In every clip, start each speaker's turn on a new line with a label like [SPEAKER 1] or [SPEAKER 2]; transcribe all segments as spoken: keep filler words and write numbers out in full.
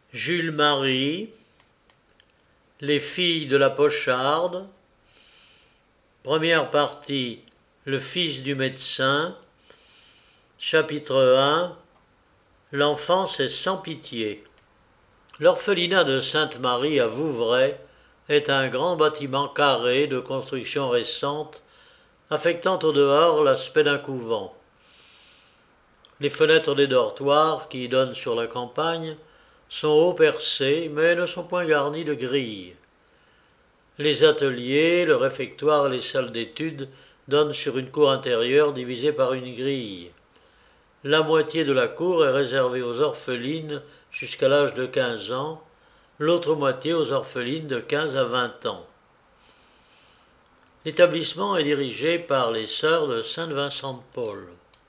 [SPEAKER 1] Jules Marie, Les filles de la Pocharde, première partie, Le fils du médecin, chapitre un, L'enfance est sans pitié. L'orphelinat de Sainte-Marie à Vouvray est un grand bâtiment carré de construction récente, affectant au dehors l'aspect d'un couvent. Les fenêtres des dortoirs, qui donnent sur la campagne, sont haut percées, mais ne sont point garnies de grilles. Les ateliers, le réfectoire et les salles d'études donnent sur une cour intérieure divisée par une grille. La moitié de la cour est réservée aux orphelines jusqu'à l'âge de quinze ans, l'autre moitié aux orphelines de quinze à vingt ans. L'établissement est dirigé par les sœurs de Saint-Vincent-de-Paul.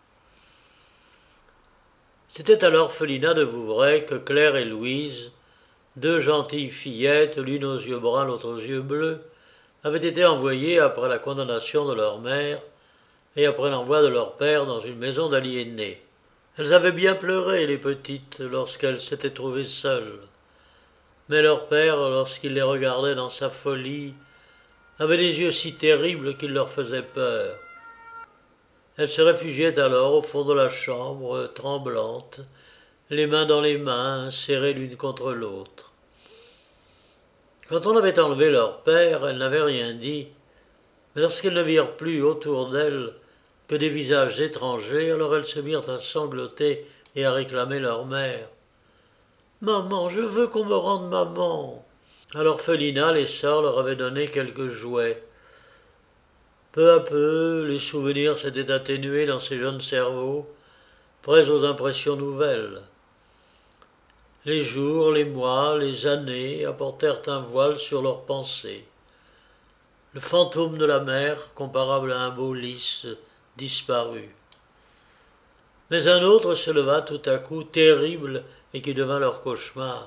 [SPEAKER 1] C'était à l'orphelinat de Vouvray que Claire et Louise, deux gentilles fillettes, l'une aux yeux bruns, l'autre aux yeux bleus, avaient été envoyées après la condamnation de leur mère et après l'envoi de leur père dans une maison d'aliénés. Elles avaient bien pleuré, les petites, lorsqu'elles s'étaient trouvées seules. Mais leur père, lorsqu'il les regardait dans sa folie, avait des yeux si terribles qu'ils leur faisaient peur. Elles se réfugiaient alors au fond de la chambre, tremblantes, les mains dans les mains, serrées l'une contre l'autre. Quand on avait enlevé leur père, elles n'avaient rien dit, mais lorsqu'elles ne virent plus autour d'elles que des visages étrangers, alors elles se mirent à sangloter et à réclamer leur mère. « Maman, je veux qu'on me rende maman !» À l'orphelinat, les sœurs leur avaient donné quelques jouets. Peu à peu, les souvenirs s'étaient atténués dans ces jeunes cerveaux, prêts aux impressions nouvelles. Les jours, les mois, les années apportèrent un voile sur leurs pensées. Le fantôme de la mère, comparable à un beau lys, disparut. Mais un autre se leva tout à coup, terrible, et qui devint leur cauchemar.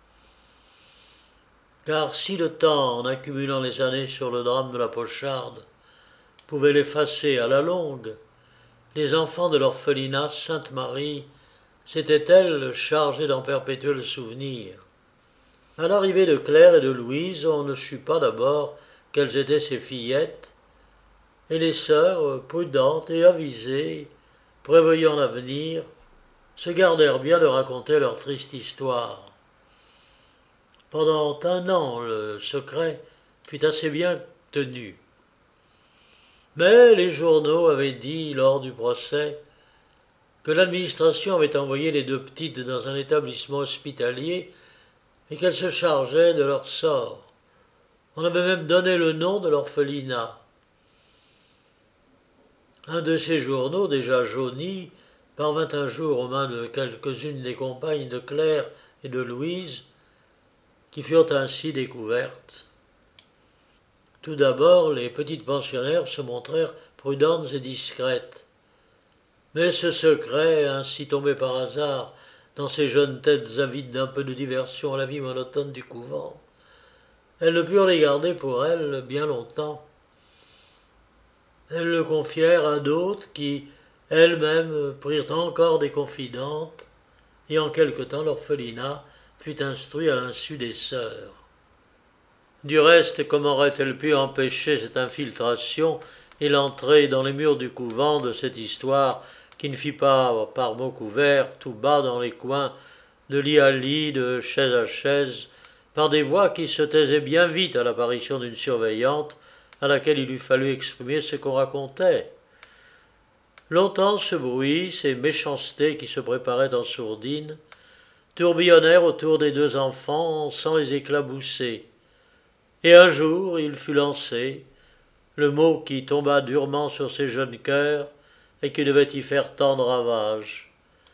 [SPEAKER 1] Car si le temps, en accumulant les années sur le drame de la Pocharde, pouvait l'effacer à la longue, les enfants de l'orphelinat Sainte-Marie s'étaient, elles, chargés d'en perpétuer le souvenir. À l'arrivée de Claire et de Louise, on ne sut pas d'abord quelles étaient ces fillettes, et les sœurs, prudentes et avisées, prévoyant l'avenir, se gardèrent bien de raconter leur triste histoire. Pendant un an, le secret fut assez bien tenu. Mais les journaux avaient dit, lors du procès, que l'administration avait envoyé les deux petites dans un établissement hospitalier et qu'elles se chargeaient de leur sort. On avait même donné le nom de l'orphelinat. Un de ces journaux, déjà jauni, parvint un jour aux mains de quelques-unes des compagnes de Claire et de Louise, qui furent ainsi découvertes. Tout d'abord, les petites pensionnaires se montrèrent prudentes et discrètes. Mais ce secret, ainsi tombé par hasard dans ces jeunes têtes avides d'un peu de diversion à la vie monotone du couvent, elles ne purent les garder pour elles bien longtemps. Elles le confièrent à d'autres qui, elles-mêmes, prirent encore des confidentes, et en quelque temps l'orphelinat fut instruit à l'insu des sœurs. Du reste, comment aurait-elle pu empêcher cette infiltration et l'entrée dans les murs du couvent de cette histoire qui ne fit pas, par mots couverts, tout bas dans les coins, de lit à lit, de chaise à chaise, par des voix qui se taisaient bien vite à l'apparition d'une surveillante à laquelle il eût fallu exprimer ce qu'on racontait. Longtemps ce bruit, ces méchancetés qui se préparaient en sourdine, tourbillonnèrent autour des deux enfants sans les éclabousser. Et un jour, il fut lancé, le mot qui tomba durement sur ces jeunes cœurs et qui devait y faire tant de ravages.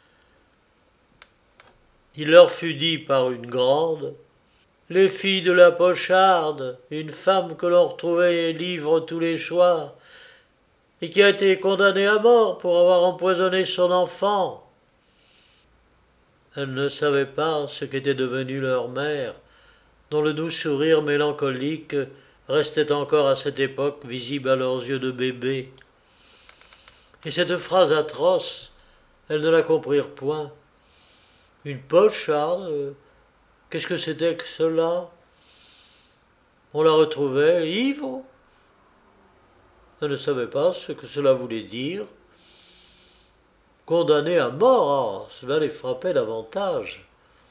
[SPEAKER 1] Il leur fut dit par une grande « Les filles de la Pocharde, une femme que l'on retrouvait livre tous les soirs et qui a été condamnée à mort pour avoir empoisonné son enfant. » Elles ne savaient pas ce qu'était devenue leur mère, dont le doux sourire mélancolique restait encore à cette époque visible à leurs yeux de bébé. Et cette phrase atroce, elles ne la comprirent point. Une Pocharde, Qu'est-ce que c'était que cela? On la retrouvait ivre. Elle ne savait pas ce que cela voulait dire. Condamnée à mort, ah, cela les frappait davantage.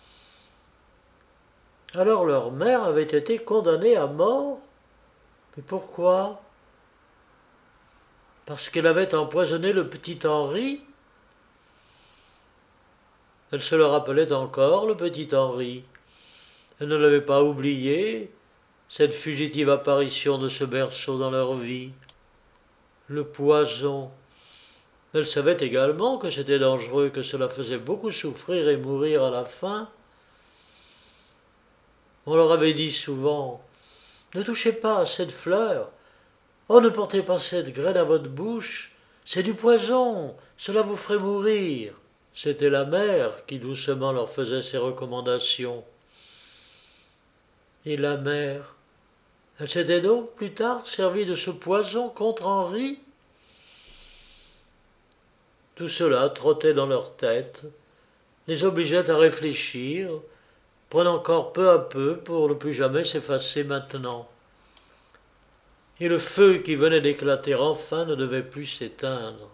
[SPEAKER 1] Alors leur mère avait été condamnée à mort? Mais pourquoi? Parce qu'elle avait empoisonné le petit Henri? Elle se le rappelait encore, le petit Henri. Elle ne l'avait pas oublié, cette fugitive apparition de ce berceau dans leur vie. Le poison. Elle savait également que c'était dangereux, que cela faisait beaucoup souffrir et mourir à la fin. On leur avait dit souvent « Ne touchez pas à cette fleur. Oh, ne portez pas cette graine à votre bouche. C'est du poison. Cela vous ferait mourir. » C'était la mère qui doucement leur faisait ces recommandations. Et la mère, elle s'était donc plus tard servie de ce poison contre Henri? Tout cela trottait dans leur tête, les obligeait à réfléchir, prenant corps peu à peu pour ne plus jamais s'effacer maintenant. Et le feu qui venait d'éclater enfin ne devait plus s'éteindre.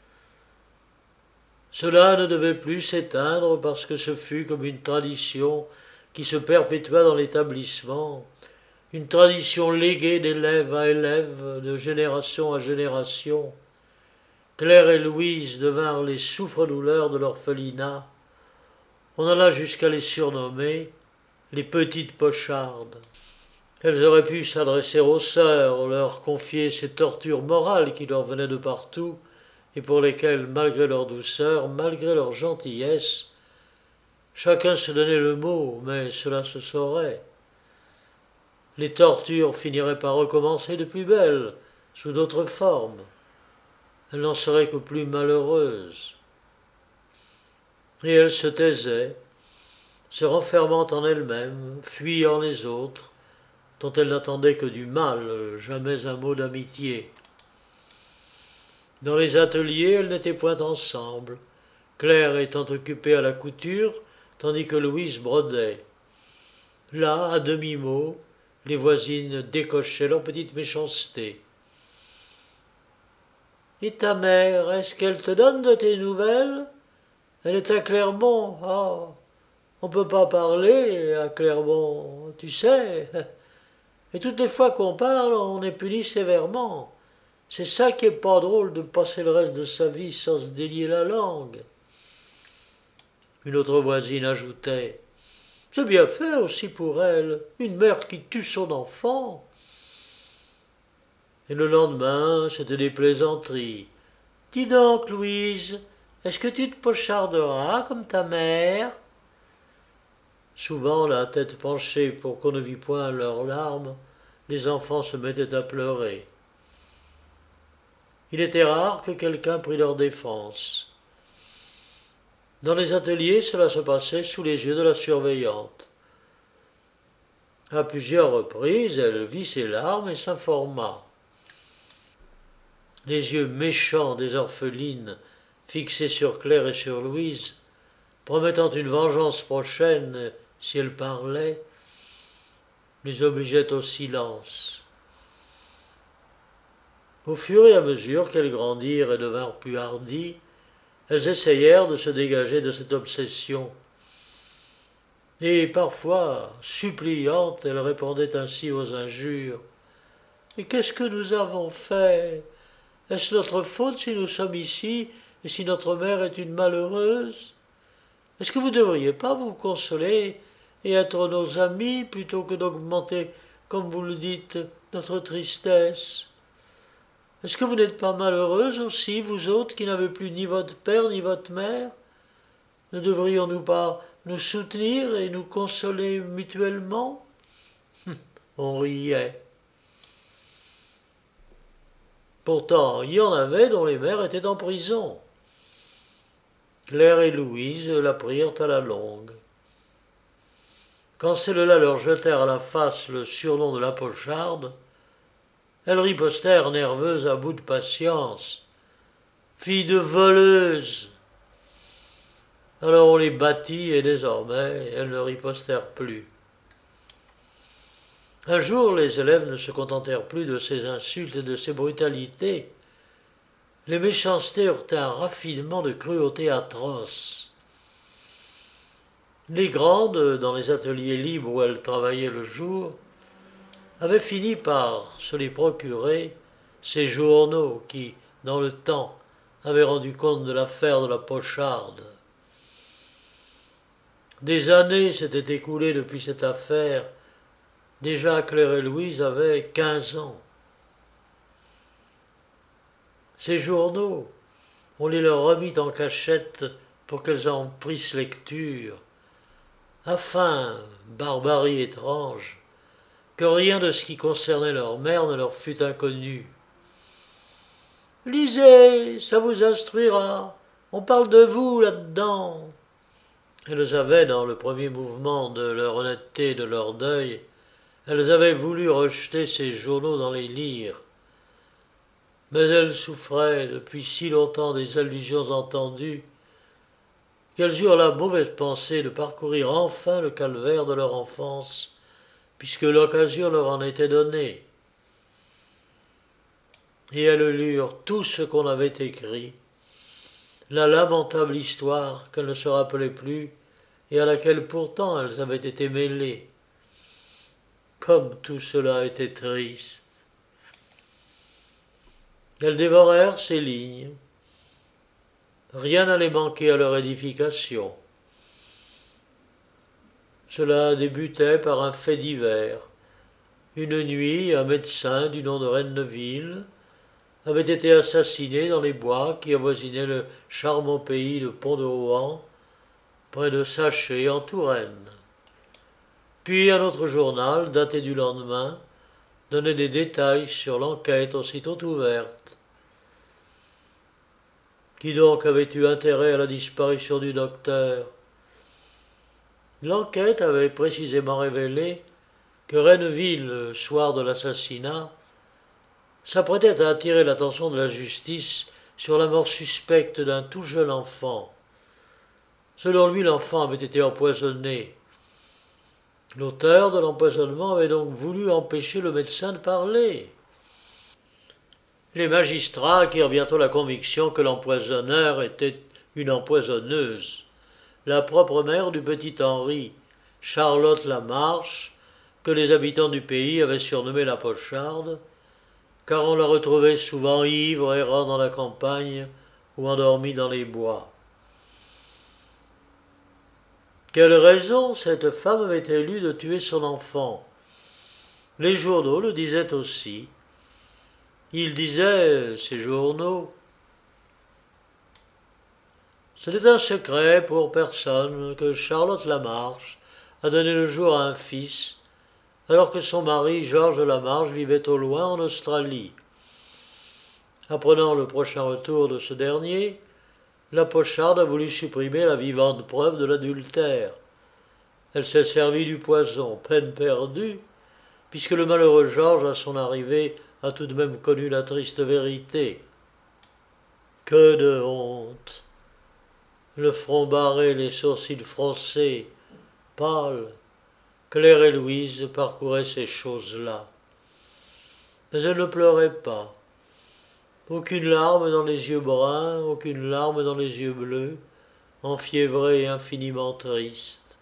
[SPEAKER 1] Cela ne devait plus s'éteindre parce que ce fut comme une tradition qui se perpétua dans l'établissement, une tradition léguée d'élève à élève, de génération à génération. Claire et Louise devinrent les souffres-douleurs de l'orphelinat. On alla jusqu'à les surnommer les petites pochardes. Elles auraient pu s'adresser aux sœurs, leur confier ces tortures morales qui leur venaient de partout, et pour lesquelles, malgré leur douceur, malgré leur gentillesse, chacun se donnait le mot, mais cela se saurait. Les tortures finiraient par recommencer de plus belle, sous d'autres formes. Elles n'en seraient que plus malheureuses. Et elles se taisaient, se renfermant en elles-mêmes, fuyant les autres, dont elles n'attendaient que du mal, jamais un mot d'amitié. Dans les ateliers, elles n'étaient point ensemble, Claire étant occupée à la couture, tandis que Louise brodait. Là, à demi-mot, les voisines décochaient leur petite méchanceté. « Et ta mère, est-ce qu'elle te donne de tes nouvelles? Elle est à Clermont. Ah, on ne peut pas parler à Clermont, tu sais. Et toutes les fois qu'on parle, on est puni sévèrement. C'est ça qui est pas drôle de passer le reste de sa vie sans se délier la langue. » Une autre voisine ajoutait « C'est bien fait aussi pour elle, une mère qui tue son enfant. » Et le lendemain, c'était des plaisanteries. « Dis donc, Louise, est-ce que tu te pocharderas comme ta mère ?» Souvent, la tête penchée pour qu'on ne vît point leurs larmes, les enfants se mettaient à pleurer. Il était rare que quelqu'un prît leur défense. Dans les ateliers, cela se passait sous les yeux de la surveillante. À plusieurs reprises, elle vit ses larmes et s'informa. Les yeux méchants des orphelines, fixés sur Claire et sur Louise, promettant une vengeance prochaine si elles parlaient, les obligeaient au silence. Au fur et à mesure qu'elles grandirent et devinrent plus hardies, elles essayèrent de se dégager de cette obsession. Et parfois, suppliantes, elles répondaient ainsi aux injures. « Mais qu'est-ce que nous avons fait? Est-ce notre faute si nous sommes ici et si notre mère est une malheureuse? Est-ce que vous ne devriez pas vous consoler et être nos amis plutôt que d'augmenter, comme vous le dites, notre tristesse? Est-ce que vous n'êtes pas malheureuses aussi, vous autres qui n'avez plus ni votre père ni votre mère? Ne devrions-nous pas nous soutenir et nous consoler mutuellement? » On riait. Pourtant, il y en avait dont les mères étaient en prison. Claire et Louise l'apprirent à la longue. Quand celles-là leur jetèrent à la face le surnom de la pocharde, elles ripostèrent nerveuses à bout de patience. « Fille de voleuse !» Alors on les battit et désormais elles ne ripostèrent plus. Un jour, les élèves ne se contentèrent plus de ces insultes et de ces brutalités. Les méchancetés eurent un raffinement de cruauté atroce. Les grandes, dans les ateliers libres où elles travaillaient le jour, avaient fini par se les procurer, ces journaux qui, dans le temps, avaient rendu compte de l'affaire de la pocharde. Des années s'étaient écoulées depuis cette affaire. Déjà Claire et Louise avaient quinze ans. Ces journaux, on les leur remit en cachette pour qu'elles en prissent lecture, afin, barbarie étrange, que rien de ce qui concernait leur mère ne leur fût inconnu. « Lisez, ça vous instruira, on parle de vous là-dedans. » Elles avaient, dans le premier mouvement de leur honnêteté et de leur deuil, elles avaient voulu rejeter ces journaux dans les lire. Mais elles souffraient depuis si longtemps des allusions entendues qu'elles eurent la mauvaise pensée de parcourir enfin le calvaire de leur enfance, puisque l'occasion leur en était donnée. Et elles lurent tout ce qu'on avait écrit, la lamentable histoire qu'elles ne se rappelaient plus et à laquelle pourtant elles avaient été mêlées. Comme tout cela était triste. Elles dévorèrent ces lignes. Rien n'allait manquer à leur édification. Cela débutait par un fait divers. Une nuit, un médecin du nom de Renneville avait été assassiné dans les bois qui avoisinaient le charmant pays de Pont-de-Rohan, près de Saché, en Touraine. Puis un autre journal, daté du lendemain, donnait des détails sur l'enquête aussitôt ouverte. Qui donc avait eu intérêt à la disparition du docteur? L'enquête avait précisément révélé que Renneville, le soir de l'assassinat, s'apprêtait à attirer l'attention de la justice sur la mort suspecte d'un tout jeune enfant. Selon lui, l'enfant avait été empoisonné. L'auteur de l'empoisonnement avait donc voulu empêcher le médecin de parler. Les magistrats acquirent bientôt la conviction que l'empoisonneur était une empoisonneuse, la propre mère du petit Henri, Charlotte Lamarche, que les habitants du pays avaient surnommée la pocharde, car on la retrouvait souvent ivre, errant dans la campagne ou endormie dans les bois. Quelle raison cette femme avait-elle eu de tuer son enfant? Les journaux le disaient aussi. Ils disaient, ces journaux, c'était un secret pour personne que Charlotte Lamarche a donné le jour à un fils, alors que son mari, Georges Lamarche, vivait au loin en Australie. Apprenant le prochain retour de ce dernier, la pocharde a voulu supprimer la vivante preuve de l'adultère. Elle s'est servie du poison, peine perdue, puisque le malheureux Georges, à son arrivée, a tout de même connu la triste vérité. Que de honte! Le front barré, les sourcils froncés, pâles, Claire et Louise parcouraient ces choses-là. Mais elles ne pleuraient pas. Aucune larme dans les yeux bruns, aucune larme dans les yeux bleus, enfiévrés et infiniment tristes.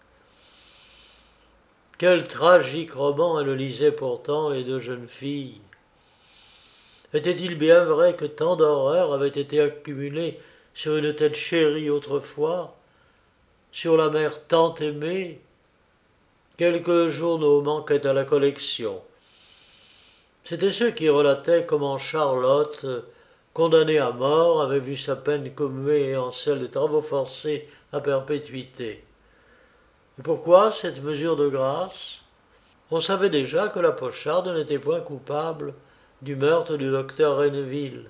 [SPEAKER 1] Quel tragique roman elles lisaient pourtant, les deux jeunes filles. Était-il bien vrai que tant d'horreurs avaient été accumulées sur une tête chérie autrefois, sur la mère tant aimée? Quelques journaux manquaient à la collection. C'étaient ceux qui relataient comment Charlotte, condamnée à mort, avait vu sa peine commuée en celle de travaux forcés à perpétuité. Et pourquoi cette mesure de grâce? On savait déjà que la pocharde n'était point coupable du meurtre du docteur Renneville.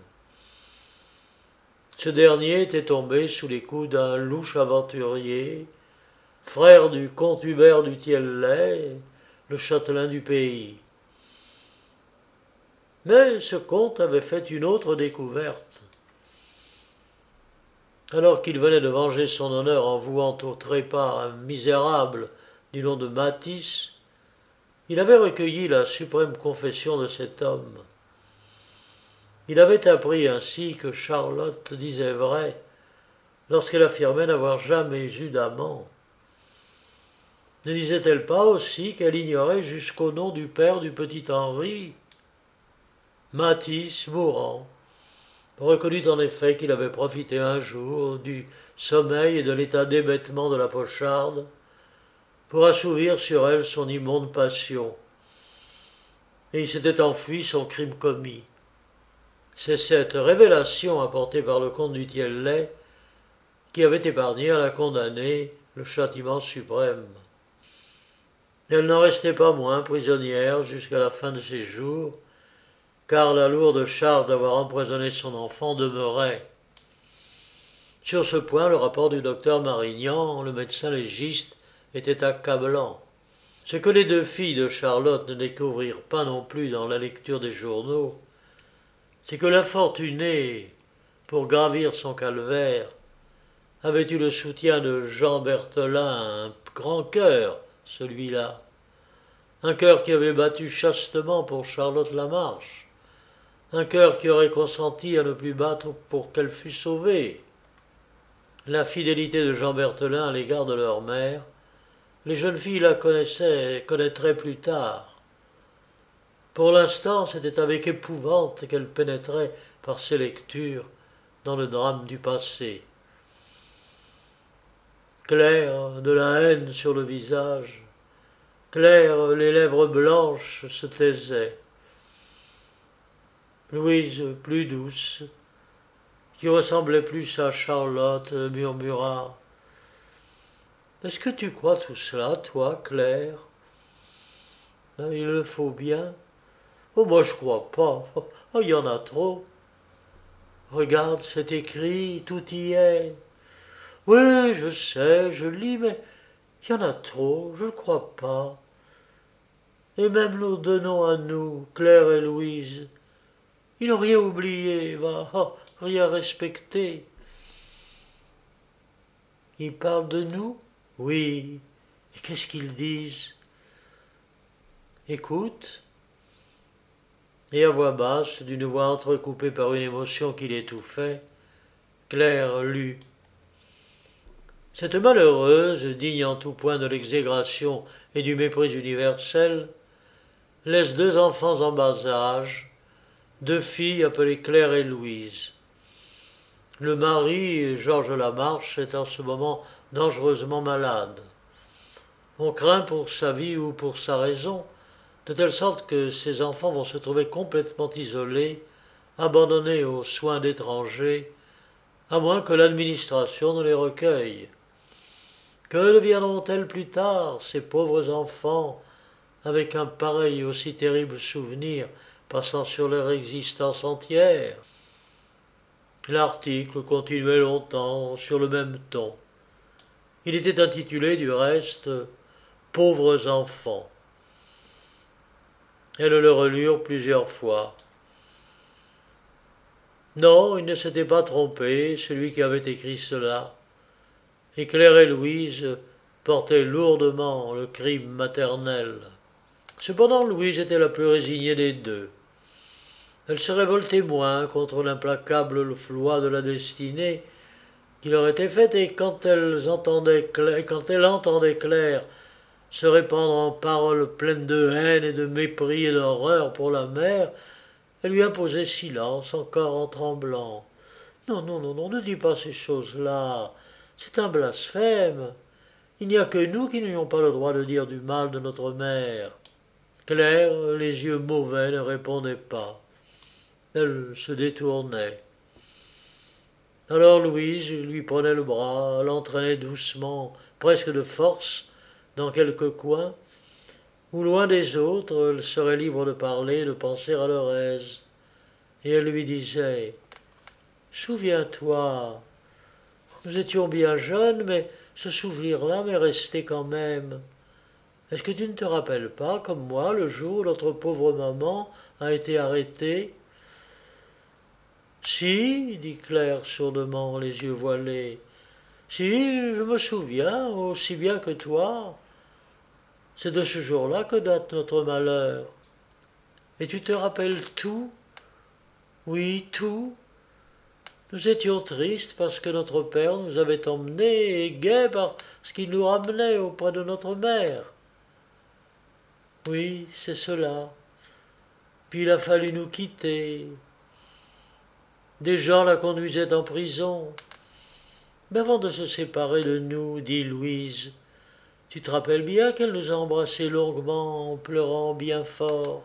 [SPEAKER 1] Ce dernier était tombé sous les coups d'un louche aventurier, frère du comte Hubert du Tiellet, le châtelain du pays. Mais ce comte avait fait une autre découverte. Alors qu'il venait de venger son honneur en vouant au trépas un misérable du nom de Matisse, il avait recueilli la suprême confession de cet homme. Il avait appris ainsi que Charlotte disait vrai lorsqu'elle affirmait n'avoir jamais eu d'amant. Ne disait-elle pas aussi qu'elle ignorait jusqu'au nom du père du petit Henri? Matisse, mourant, reconnut en effet qu'il avait profité un jour du sommeil et de l'état d'hébétement de la pocharde pour assouvir sur elle son immonde passion, et il s'était enfui son crime commis. C'est cette révélation apportée par le comte du Tiellet qui avait épargné à la condamnée le châtiment suprême. Elle n'en restait pas moins prisonnière jusqu'à la fin de ses jours, car la lourde charge d'avoir empoisonné son enfant demeurait. Sur ce point, le rapport du docteur Marignan, le médecin légiste, était accablant. Ce que les deux filles de Charlotte ne découvrirent pas non plus dans la lecture des journaux, c'est que l'infortuné, pour gravir son calvaire, avait eu le soutien de Jean Berthelin, un grand cœur, celui-là, un cœur qui avait battu chastement pour Charlotte Lamarche, un cœur qui aurait consenti à ne plus battre pour qu'elle fût sauvée. La fidélité de Jean Berthelin à l'égard de leur mère, les jeunes filles la connaissaient et connaîtraient plus tard. Pour l'instant, c'était avec épouvante qu'elle pénétrait par ses lectures dans le drame du passé. Claire, de la haine sur le visage, Claire, les lèvres blanches, se taisait. Louise, plus douce, qui ressemblait plus à Charlotte, murmura « Est-ce que tu crois tout cela, toi, Claire ? Il le faut bien. Oh, moi, je crois pas. Oh, il y en a trop. Regarde, c'est écrit, tout y est. Oui, je sais, je lis, mais il y en a trop, je ne crois pas. Et même nos deux noms à nous, Claire et Louise, ils n'ont rien oublié, va, oh, rien respecté. Ils parlent de nous? Oui. Et qu'est-ce qu'ils disent? Écoute. Et à voix basse, d'une voix entrecoupée par une émotion qui l'étouffait, Claire lut. Cette malheureuse, digne en tout point de l'exégration et du mépris universel, laisse deux enfants en bas âge, deux filles appelées Claire et Louise. Le mari, Georges Lamarche, est en ce moment dangereusement malade. On craint pour sa vie ou pour sa raison, de telle sorte que ces enfants vont se trouver complètement isolés, abandonnés aux soins d'étrangers, à moins que l'administration ne les recueille. Que deviendront-elles plus tard, ces pauvres enfants, avec un pareil aussi terrible souvenir passant sur leur existence entière? L'article continuait longtemps sur le même ton. Il était intitulé, du reste, « Pauvres enfants ». Elles le relurent plusieurs fois. Non, il ne s'était pas trompé, celui qui avait écrit cela. Et Claire et Louise portaient lourdement le crime maternel. Cependant, Louise était la plus résignée des deux. Elle se révoltait moins contre l'implacable loi de la destinée qui leur était faite, et quand elle entendait Claire, quand elle entendait Claire se répandre en paroles pleines de haine et de mépris et d'horreur pour la mère, elle lui imposait silence, encore en tremblant. Non, non, non, non, ne dis pas ces choses-là. C'est un blasphème. Il n'y a que nous qui n'ayons pas le droit de dire du mal de notre mère. Claire, les yeux mauvais, ne répondait pas. Elle se détournait. Alors Louise lui prenait le bras, l'entraînait doucement, presque de force, dans quelque coin, où loin des autres, elle serait libre de parler, de penser à leur aise. Et elle lui disait « Souviens-toi, nous étions bien jeunes, mais ce souvenir-là m'est resté quand même. Est-ce que tu ne te rappelles pas, comme moi, le jour où notre pauvre maman a été arrêtée ? Si, dit Claire sourdement, les yeux voilés. Si, je me souviens, aussi bien que toi. C'est de ce jour-là que date notre malheur. Et tu te rappelles tout? Oui, tout. Nous étions tristes parce que notre père nous avait emmenés et gais parce qu'il nous ramenait auprès de notre mère. Oui, c'est cela. Puis il a fallu nous quitter. Des gens la conduisaient en prison. Mais avant de se séparer de nous, dit Louise, tu te rappelles bien qu'elle nous a embrassés longuement en pleurant bien fort?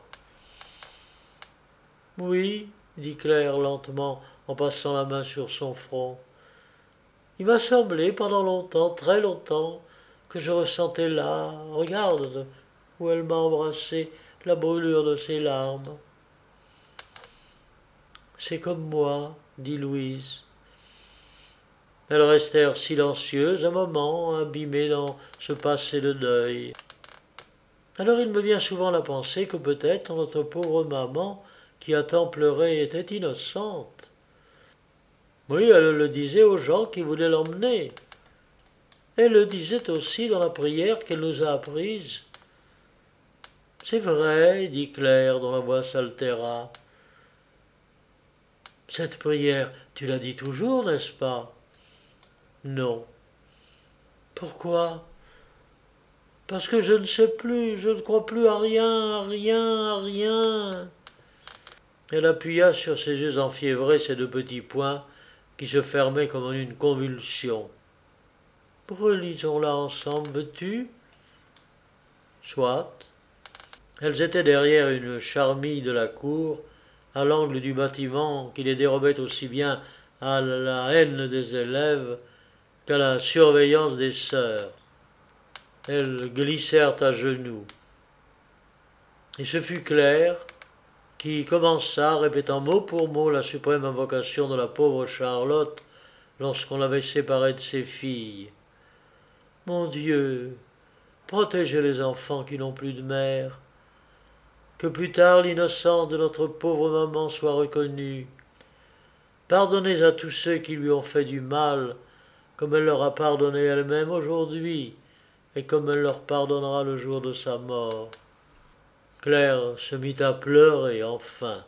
[SPEAKER 1] Oui, dit Claire lentement en passant la main sur son front. Il m'a semblé pendant longtemps, très longtemps, que je ressentais là, regarde, où elle m'a embrassé, la brûlure de ses larmes. C'est comme moi, dit Louise. Elles restèrent silencieuses un moment, abîmées dans ce passé de deuil. Alors il me vient souvent la pensée que peut-être notre pauvre maman, qui a tant pleuré, était innocente. Oui, elle le disait aux gens qui voulaient l'emmener. Elle le disait aussi dans la prière qu'elle nous a apprise. C'est vrai, dit Claire, dont la voix s'altéra. Cette prière, tu la dis toujours, n'est-ce pas? Non. Pourquoi? Parce que je ne sais plus, je ne crois plus à rien, à rien, à rien. Elle appuya sur ses yeux enfiévrés ces deux petits poings qui se fermaient comme en une convulsion. Relisons-la ensemble, veux-tu? Soit. Elles étaient derrière une charmille de la cour, à l'angle du bâtiment qui les dérobait aussi bien à la haine des élèves qu'à la surveillance des sœurs. Elles glissèrent à genoux. Et ce fut Claire qui commença, répétant mot pour mot la suprême invocation de la pauvre Charlotte lorsqu'on l'avait séparée de ses filles. Mon Dieu, protégez les enfants qui n'ont plus de mère. Que plus tard l'innocence de notre pauvre maman soit reconnue. Pardonnez à tous ceux qui lui ont fait du mal, comme elle leur a pardonné elle-même aujourd'hui, et comme elle leur pardonnera le jour de sa mort. Claire se mit à pleurer enfin.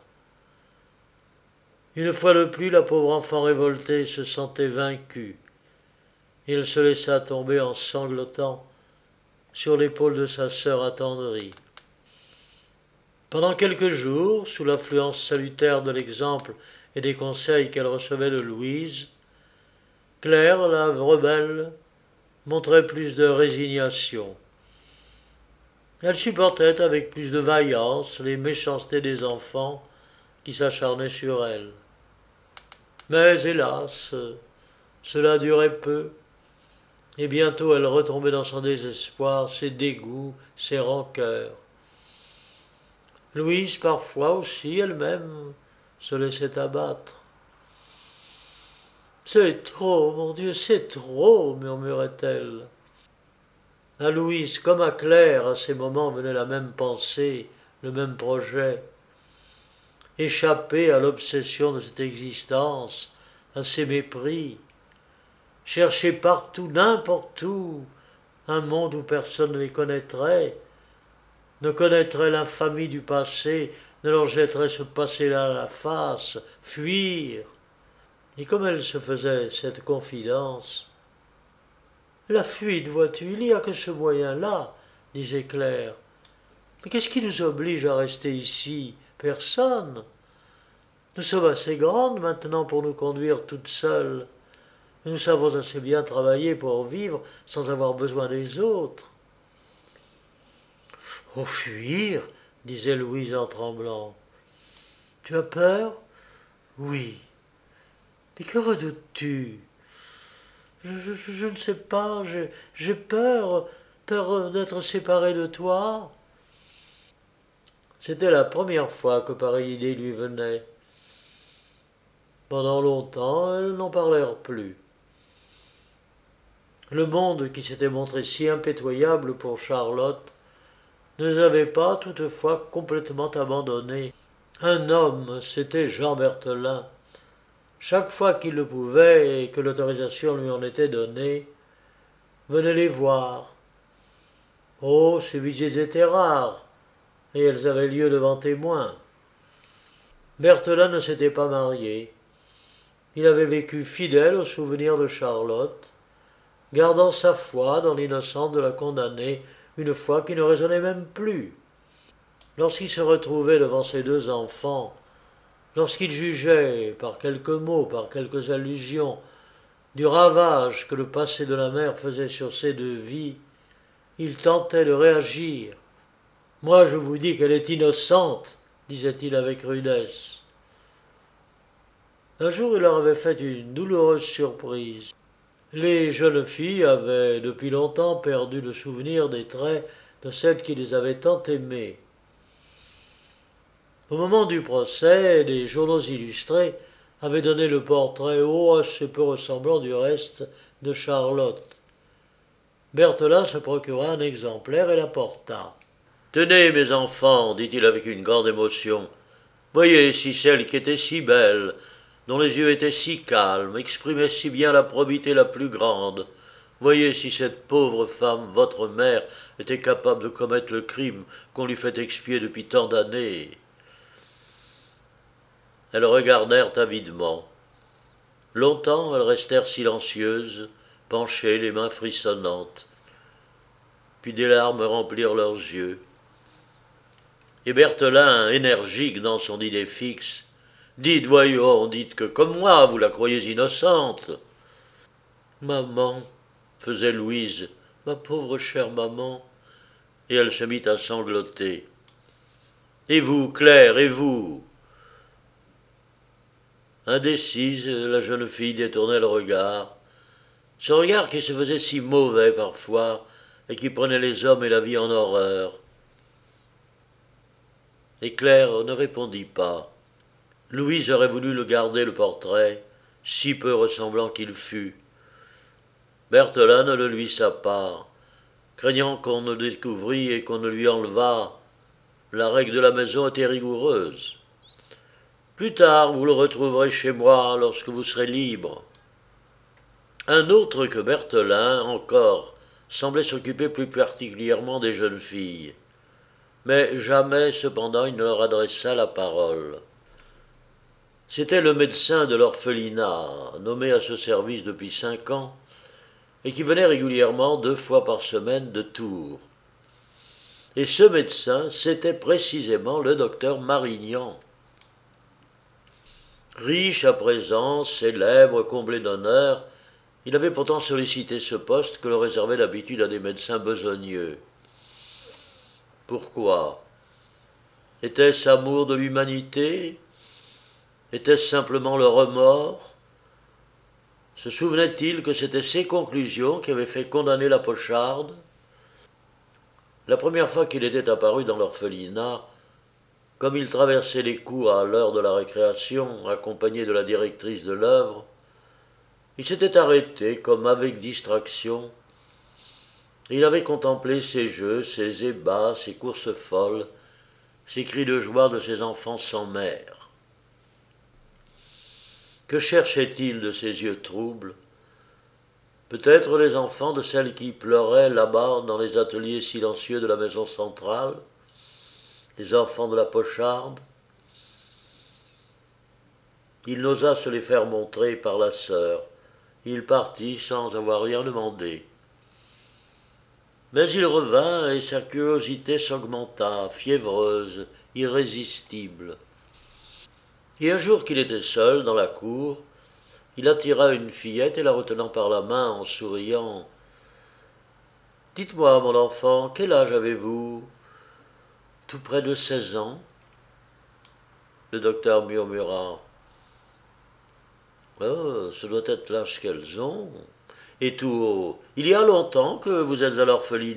[SPEAKER 1] Une fois de plus, la pauvre enfant révoltée se sentait vaincue. Il se laissa tomber en sanglotant sur l'épaule de sa sœur attendrie. Pendant quelques jours, sous l'influence salutaire de l'exemple et des conseils qu'elle recevait de Louise, Claire, la rebelle, montrait plus de résignation. Elle supportait avec plus de vaillance les méchancetés des enfants qui s'acharnaient sur elle. Mais hélas, cela durait peu, et bientôt elle retombait dans son désespoir, ses dégoûts, ses rancœurs. Louise, parfois aussi, elle-même, se laissait abattre. « C'est trop, mon Dieu, c'est trop !» murmurait-elle. À Louise comme à Claire, à ces moments venait la même pensée, le même projet. Échapper à l'obsession de cette existence, à ces mépris, chercher partout, n'importe où, un monde où personne ne les connaîtrait, ne connaîtrait l'infamie du passé, ne leur jetterait ce passé-là à la face, fuir. Et comme elle se faisait cette confidence, « La fuite, vois-tu, il n'y a que ce moyen-là, disait Claire. Mais qu'est-ce qui nous oblige à rester ici? Personne. Nous sommes assez grandes maintenant pour nous conduire toutes seules. Nous savons assez bien travailler pour vivre sans avoir besoin des autres. » « Oh, fuir, disait Louise en tremblant. Tu as peur? Oui. Mais que redoutes-tu? Je, je, je ne sais pas, j'ai, j'ai peur, peur d'être séparée de toi. C'était la première fois que pareille idée lui venait. Pendant longtemps, elles n'en parlèrent plus. Le monde qui s'était montré si impitoyable pour Charlotte ne les avait pas toutefois complètement abandonnés. Un homme, c'était Jean Berthelin, chaque fois qu'il le pouvait et que l'autorisation lui en était donnée, venait les voir. Oh, ces visites étaient rares, et elles avaient lieu devant témoins. Berthelin ne s'était pas marié. Il avait vécu fidèle au souvenir de Charlotte, gardant sa foi dans l'innocence de la condamnée, une foi qui ne raisonnait même plus. Lorsqu'il se retrouvait devant ses deux enfants, lorsqu'il jugeait, par quelques mots, par quelques allusions, du ravage que le passé de la mère faisait sur ces deux vies, il tentait de réagir. « Moi, je vous dis qu'elle est innocente, » disait-il avec rudesse. Un jour, il leur avait fait une douloureuse surprise. Les jeunes filles avaient depuis longtemps perdu le souvenir des traits de celle qui les avait tant aimées. Au moment du procès, les journaux illustrés avaient donné le portrait, oh, assez peu ressemblant du reste, de Charlotte. Berthelin se procura un exemplaire et l'apporta. « Tenez, mes enfants, dit-il avec une grande émotion, voyez si celle qui était si belle, dont les yeux étaient si calmes, exprimait si bien la probité la plus grande. Voyez si cette pauvre femme, votre mère, était capable de commettre le crime qu'on lui fait expier depuis tant d'années. » Elles regardèrent avidement. Longtemps, elles restèrent silencieuses, penchées, les mains frissonnantes. Puis des larmes remplirent leurs yeux. Et Berthelin, énergique dans son idée fixe, « Dites, voyons, dites que, comme moi, vous la croyez innocente. » « Maman, » faisait Louise, « ma pauvre chère maman. » Et elle se mit à sangloter. « Et vous, Claire, et vous ?» Indécise, la jeune fille détournait le regard. Ce regard qui se faisait si mauvais parfois, et qui prenait les hommes et la vie en horreur. Et Claire ne répondit pas. Louise aurait voulu le garder, le portrait, si peu ressemblant qu'il fût. Berthelin ne le lui laissa pas, craignant qu'on ne le découvrît et qu'on ne lui enlevât. La règle de la maison était rigoureuse. Plus tard, vous le retrouverez chez moi lorsque vous serez libre. Un autre que Berthelin, encore, semblait s'occuper plus particulièrement des jeunes filles. Mais jamais, cependant, il ne leur adressa la parole. C'était le médecin de l'orphelinat, nommé à ce service depuis cinq ans, et qui venait régulièrement deux fois par semaine de Tours. Et ce médecin, c'était précisément le docteur Marignan. Riche à présent, célèbre, comblé d'honneur, il avait pourtant sollicité ce poste que le réservait d'habitude à des médecins besogneux. Pourquoi ? Était-ce amour de l'humanité ? Était-ce simplement le remords ? Se souvenait-il que c'étaient ces conclusions qui avaient fait condamner la pocharde ? La première fois qu'il était apparu dans l'orphelinat, comme il traversait les cours à l'heure de la récréation, accompagné de la directrice de l'œuvre, il s'était arrêté comme avec distraction. Il avait contemplé ses jeux, ses ébats, ses courses folles, ses cris de joie de ses enfants sans mère. Que cherchait-il de ses yeux troubles ? Peut-être les enfants de celles qui pleuraient là-bas dans les ateliers silencieux de la maison centrale, les enfants de la pocharde. Il n'osa se les faire montrer par la sœur. Il partit sans avoir rien demandé. Mais il revint et sa curiosité s'augmenta, fiévreuse, irrésistible. Et un jour qu'il était seul dans la cour, il attira une fillette et la retenant par la main en souriant. « Dites-moi, mon enfant, quel âge avez-vous » ? « Tout près de seize ans. » Le docteur murmura. « Oh, ce doit être l'âge qu'elles ont. » Et tout haut. « Il y a longtemps que vous êtes à l'orphelinat ?»«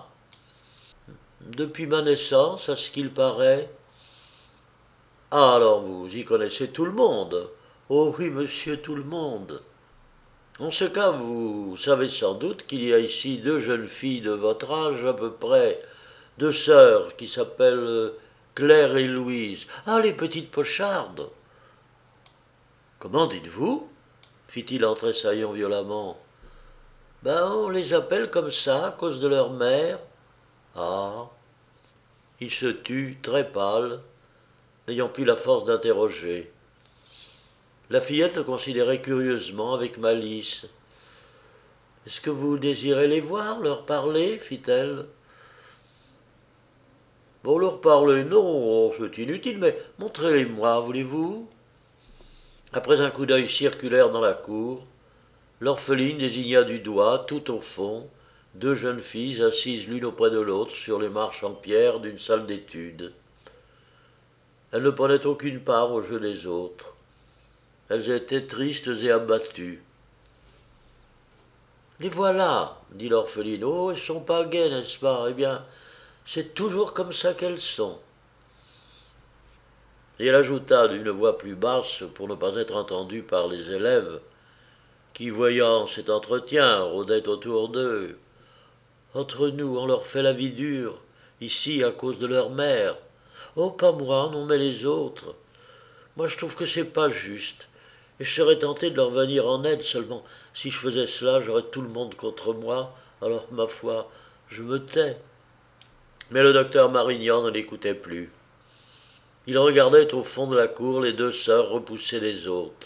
[SPEAKER 1] Depuis ma naissance, à ce qu'il paraît. »« Ah, alors vous y connaissez tout le monde. »« Oh oui, monsieur, tout le monde. » En ce cas, vous savez sans doute qu'il y a ici deux jeunes filles de votre âge à peu près, deux sœurs qui s'appellent Claire et Louise. Ah, les petites pochardes. Comment dites-vous? Fit-il en tressaillant violemment. Ben, on les appelle comme ça à cause de leur mère. Ah. Il se tut, très pâle, n'ayant plus la force d'interroger. La fillette le considérait curieusement, avec malice. Est-ce que vous désirez les voir, leur parler? Fit-elle. Bon, leur parler, non, c'est inutile, mais montrez-les-moi, voulez-vous? Après un coup d'œil circulaire dans la cour, l'orpheline désigna du doigt, tout au fond, deux jeunes filles assises l'une auprès de l'autre sur les marches en pierre d'une salle d'études. Elles ne prenaient aucune part au jeu des autres. Elles étaient tristes et abattues. Les voilà, dit l'orpheline. Oh, elles sont pas gaies, n'est-ce pas? Eh bien, c'est toujours comme ça qu'elles sont. Et elle ajouta d'une voix plus basse pour ne pas être entendue par les élèves, qui, voyant cet entretien, rôdaient autour d'eux. Entre nous, on leur fait la vie dure, ici, à cause de leur mère. Oh, pas moi, non, mais les autres. Moi, je trouve que c'est pas juste. Et je serais tenté de leur venir en aide, seulement si je faisais cela, j'aurais tout le monde contre moi, alors, ma foi, je me tais. Mais le docteur Marignan ne l'écoutait plus. Il regardait au fond de la cour les deux sœurs repousser les autres.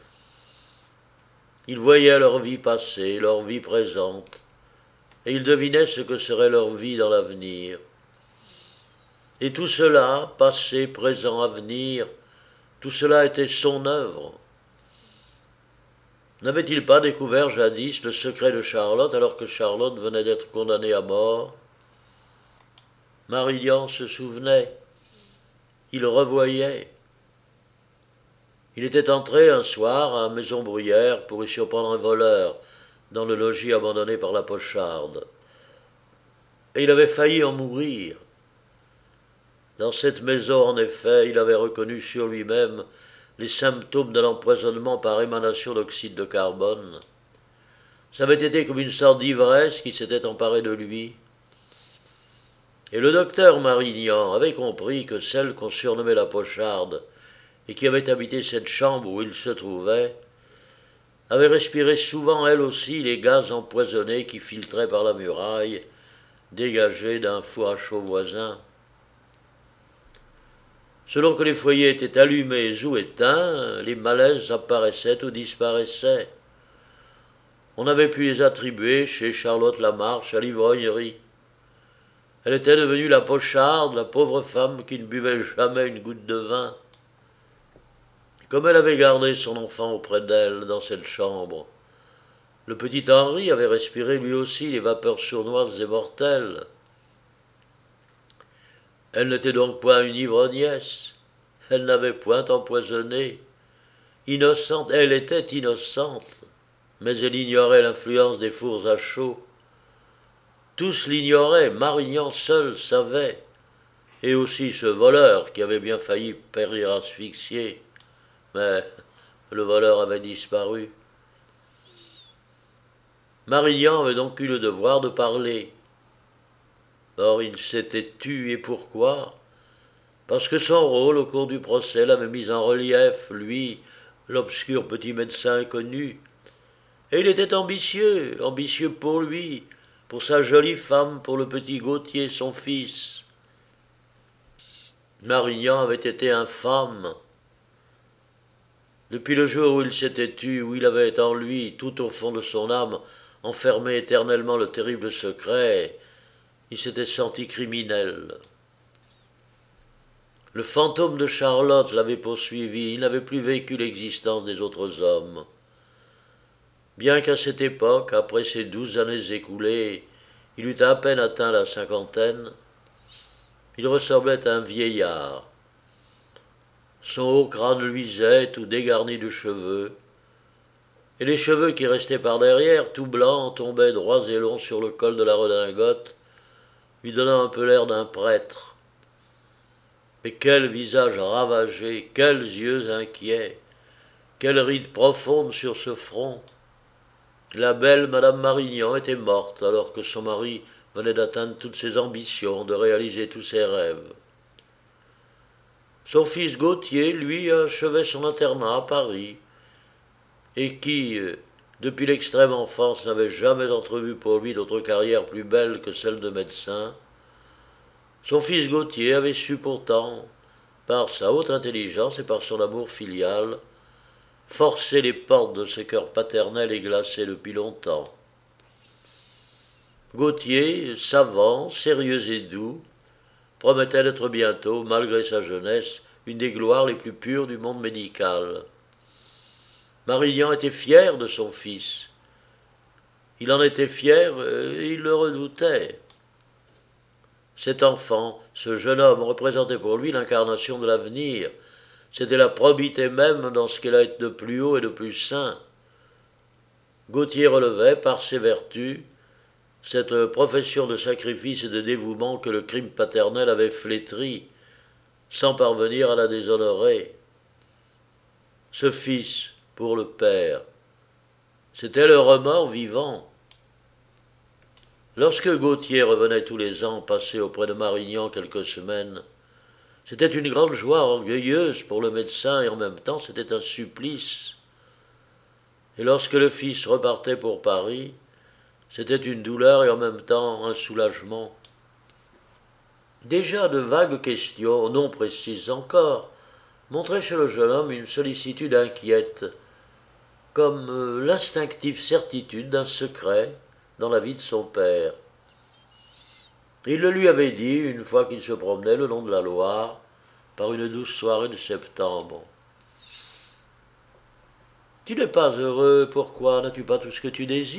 [SPEAKER 1] Il voyait leur vie passée, leur vie présente, et il devinait ce que serait leur vie dans l'avenir. Et tout cela, passé, présent, avenir, tout cela était son œuvre. N'avait-il pas découvert jadis le secret de Charlotte alors que Charlotte venait d'être condamnée à mort? Marignan se souvenait. Il revoyait. Il était entré un soir à Maison Bruyère pour y surprendre un voleur dans le logis abandonné par la pocharde. Et il avait failli en mourir. Dans cette maison, en effet, il avait reconnu sur lui-même les symptômes de l'empoisonnement par émanation d'oxyde de carbone. Ça avait été comme une sorte d'ivresse qui s'était emparée de lui. Et le docteur Marignan avait compris que celle qu'on surnommait la pocharde, et qui avait habité cette chambre où il se trouvait, avait respiré souvent elle aussi les gaz empoisonnés qui filtraient par la muraille, dégagés d'un four à chaud voisin. Selon que les foyers étaient allumés ou éteints, les malaises apparaissaient ou disparaissaient. On avait pu les attribuer chez Charlotte Lamarche à l'ivrognerie. Elle était devenue la pocharde, la pauvre femme qui ne buvait jamais une goutte de vin. Comme elle avait gardé son enfant auprès d'elle dans cette chambre, le petit Henri avait respiré lui aussi les vapeurs sournoises et mortelles. Elle n'était donc point une ivrogniesse, elle n'avait point empoisonné. Innocente, elle était innocente, mais elle ignorait l'influence des fours à chaud. Tous l'ignoraient, Marignan seul savait, et aussi ce voleur qui avait bien failli périr asphyxié. Mais le voleur avait disparu. Marignan avait donc eu le devoir de parler. Or il s'était tu, et pourquoi? Parce que son rôle au cours du procès l'avait mis en relief, lui, l'obscur petit médecin inconnu. Et il était ambitieux, ambitieux pour lui, pour sa jolie femme, pour le petit Gauthier, son fils. Marignan avait été infâme. Depuis le jour où il s'était tu, où il avait en lui, tout au fond de son âme, enfermé éternellement le terrible secret, il s'était senti criminel. Le fantôme de Charlotte l'avait poursuivi, il n'avait plus vécu l'existence des autres hommes. Bien qu'à cette époque, après ces douze années écoulées, il eût à peine atteint la cinquantaine, il ressemblait à un vieillard. Son haut crâne luisait, tout dégarni de cheveux, et les cheveux qui restaient par derrière, tout blancs, tombaient droits et longs sur le col de la redingote, lui donnant un peu l'air d'un prêtre. Mais quel visage ravagé, quels yeux inquiets, quelle ride profonde sur ce front! La belle Madame Marignan était morte alors que son mari venait d'atteindre toutes ses ambitions, de réaliser tous ses rêves. Son fils Gauthier, lui, achevait son internat à Paris, et qui, euh, depuis l'extrême enfance, n'avait jamais entrevu pour lui d'autre carrière plus belle que celle de médecin, son fils Gauthier avait su pourtant, par sa haute intelligence et par son amour filial, forcer les portes de ce cœur paternel et glacé depuis longtemps. Gauthier, savant, sérieux et doux, promettait d'être bientôt, malgré sa jeunesse, une des gloires les plus pures du monde médical. Marignan était fier de son fils. Il en était fier et il le redoutait. Cet enfant, ce jeune homme, représentait pour lui l'incarnation de l'avenir. C'était la probité même dans ce qu'elle a de plus haut et de plus saint. Gauthier relevait, par ses vertus, cette profession de sacrifice et de dévouement que le crime paternel avait flétrie, sans parvenir à la déshonorer. Ce fils, pour le père, c'était le remords vivant. Lorsque Gauthier revenait tous les ans passer auprès de Marignan quelques semaines, c'était une grande joie orgueilleuse pour le médecin et en même temps c'était un supplice. Et lorsque le fils repartait pour Paris, c'était une douleur et en même temps un soulagement. Déjà de vagues questions, non précises encore, montraient chez le jeune homme une sollicitude inquiète, comme l'instinctive certitude d'un secret dans la vie de son père. Il le lui avait dit une fois qu'il se promenait le long de la Loire par une douce soirée de septembre. « Tu n'es pas heureux, pourquoi n'as-tu pas tout ce que tu désires ?»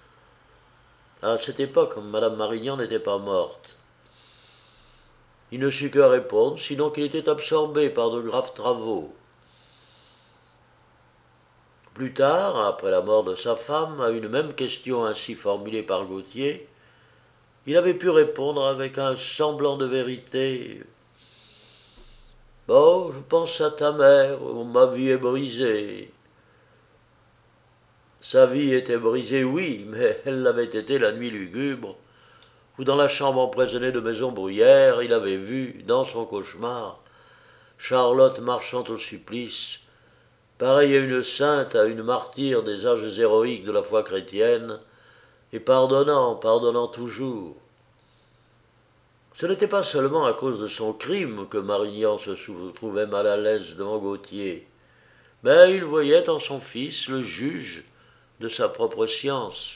[SPEAKER 1] À cette époque, madame Marignan n'était pas morte. Il ne sut que répondre, sinon qu'il était absorbé par de graves travaux. Plus tard, après la mort de sa femme, à une même question ainsi formulée par Gauthier, il avait pu répondre avec un semblant de vérité. « Oh, je pense à ta mère, ma vie est brisée. » Sa vie était brisée, oui, mais elle l'avait été la nuit lugubre, où dans la chambre empoisonnée de Maison Bruyère, il avait vu, dans son cauchemar, Charlotte marchant au supplice, pareille à une sainte, à une martyre des âges héroïques de la foi chrétienne, et pardonnant, pardonnant toujours. Ce n'était pas seulement à cause de son crime que Marignan se trouvait mal à l'aise devant Gauthier, mais il voyait en son fils le juge de sa propre science.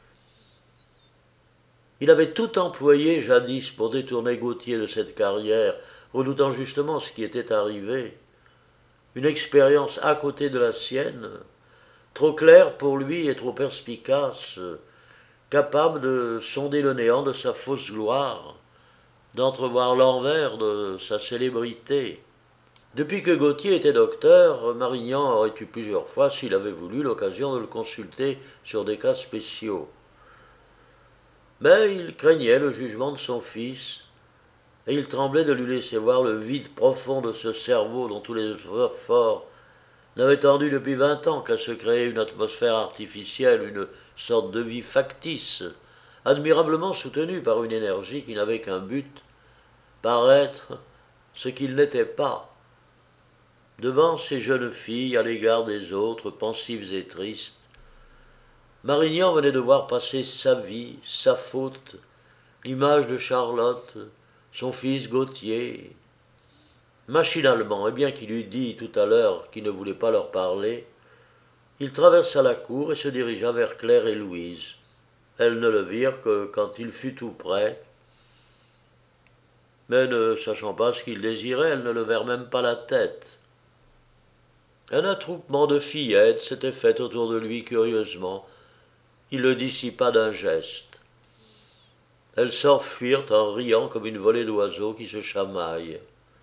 [SPEAKER 1] Il avait tout employé jadis pour détourner Gauthier de cette carrière, redoutant justement ce qui était arrivé. Une expérience à côté de la sienne, trop claire pour lui et trop perspicace, capable de sonder le néant de sa fausse gloire, d'entrevoir l'envers de sa célébrité. Depuis que Gauthier était docteur, Marignan aurait eu plusieurs fois, s'il avait voulu, l'occasion de le consulter sur des cas spéciaux. Mais il craignait le jugement de son fils, et il tremblait de lui laisser voir le vide profond de ce cerveau dont tous les efforts n'avaient tendu depuis vingt ans qu'à se créer une atmosphère artificielle, une sorte de vie factice, admirablement soutenue par une énergie qui n'avait qu'un but, paraître ce qu'il n'était pas. Devant ces jeunes filles, à l'égard des autres, pensives et tristes, Marignan venait de voir passer sa vie, sa faute, l'image de Charlotte, son fils Gauthier. Machinalement, et bien qu'il eût dit tout à l'heure qu'il ne voulait pas leur parler, il traversa la cour et se dirigea vers Claire et Louise. Elles ne le virent que quand il fut tout près, mais ne sachant pas ce qu'il désirait, elles ne levèrent même pas la tête. Un attroupement de fillettes s'était fait autour de lui curieusement. Il le dissipa d'un geste. Elles s'enfuirent en riant comme une volée d'oiseaux qui se chamaillent.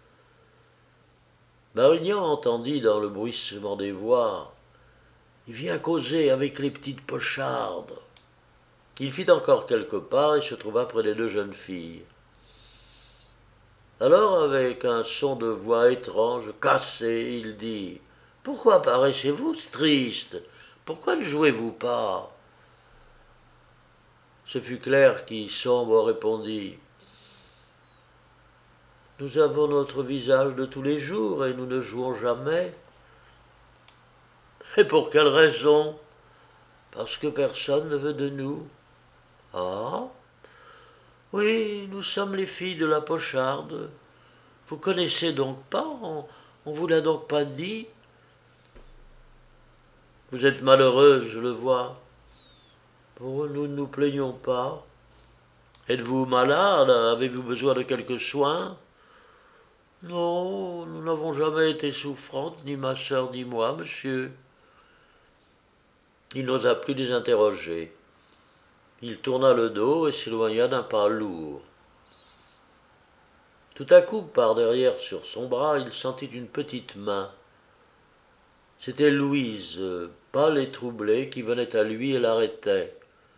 [SPEAKER 1] Marignan entendit dans le bruissement des voix « Il vient causer avec les petites pochardes ». Il fit encore quelques pas et se trouva près des deux jeunes filles. Alors, avec un son de voix étrange, cassé, il dit « Pourquoi paraissez-vous triste? Pourquoi ne jouez-vous pas ?» Ce fut Claire qui, sombre, répondit « Nous avons notre visage de tous les jours et nous ne jouons jamais. » Et pour quelle raison? Parce que personne ne veut de nous. Ah? Oui, nous sommes les filles de la pocharde. Vous connaissez donc pas? On, on vous l'a donc pas dit? Vous êtes malheureuse, je le vois. Oh, nous ne nous plaignons pas. Êtes-vous malade? Avez-vous besoin de quelques soins? Non, nous n'avons jamais été souffrantes, ni ma sœur ni moi, monsieur. Il n'osa plus les interroger. Il tourna le dos et s'éloigna d'un pas lourd. Tout à coup, par derrière sur son bras, il sentit une petite main. C'était Louise, pâle et troublée, qui venait à lui et l'arrêtait.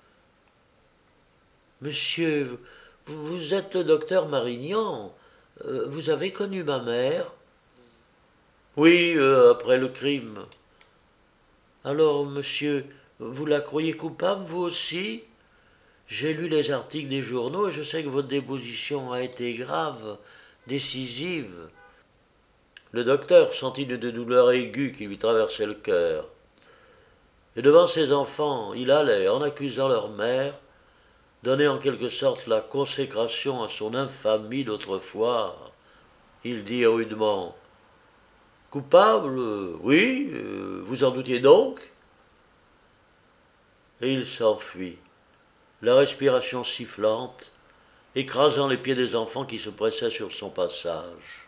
[SPEAKER 1] Monsieur, vous, vous êtes le docteur Marignan. Euh, vous avez connu ma mère? Oui, euh, après le crime. Alors, monsieur, vous la croyez coupable, vous aussi? J'ai lu les articles des journaux et je sais que votre déposition a été grave, décisive. Le docteur sentit une douleur aiguë qui lui traversait le cœur. Et devant ses enfants, il allait, en accusant leur mère, donner en quelque sorte la consécration à son infamie d'autrefois. Il dit rudement: Coupable? Oui, vous en doutiez donc? Et il s'enfuit, la respiration sifflante, écrasant les pieds des enfants qui se pressaient sur son passage.